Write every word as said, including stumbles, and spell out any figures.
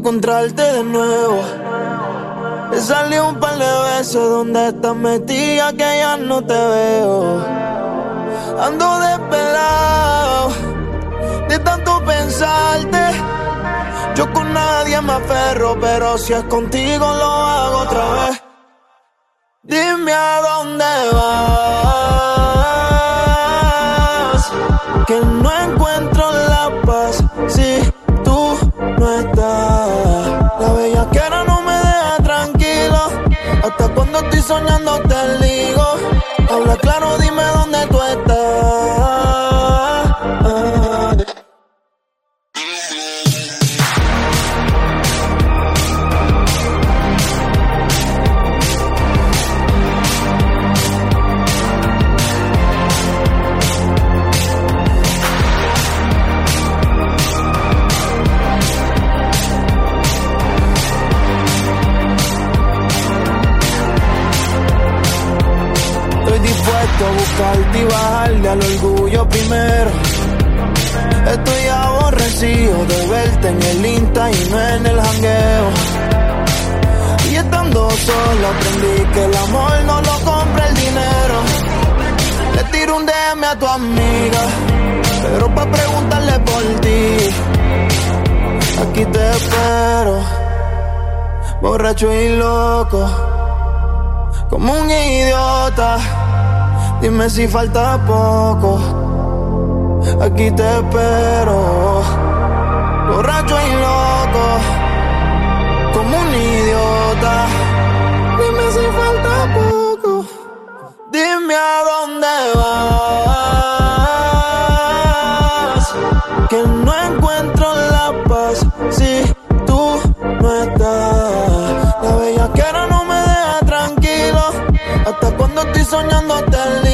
encontrarte de nuevo. He salido un par de veces donde estás metida que ya no te veo. Ando desvelado de tanto pensarte. Yo con nadie me aferro, pero si es contigo lo hago otra vez. Dime a dónde vas, que no encuentro la paz si tú no estás. La bellaquera no me deja tranquilo, hasta cuando estoy soñando te digo. Habla claro, dime dónde tú estás. A buscarte y bajarle al orgullo primero. Estoy aborrecido de verte en el Insta y no en el jangueo. Y estando solo aprendí que el amor no lo compra el dinero. Le tiro un D M a tu amiga, pero pa' preguntarle por ti. Aquí te espero, borracho y loco, como un idiota. Dime si falta poco, aquí te espero, borracho y loco, como un idiota. Dime si falta poco, dime a dónde vas, que no encuentro la paz si tú no estás. La bellaquera no me deja tranquilo, hasta cuando estoy soñando te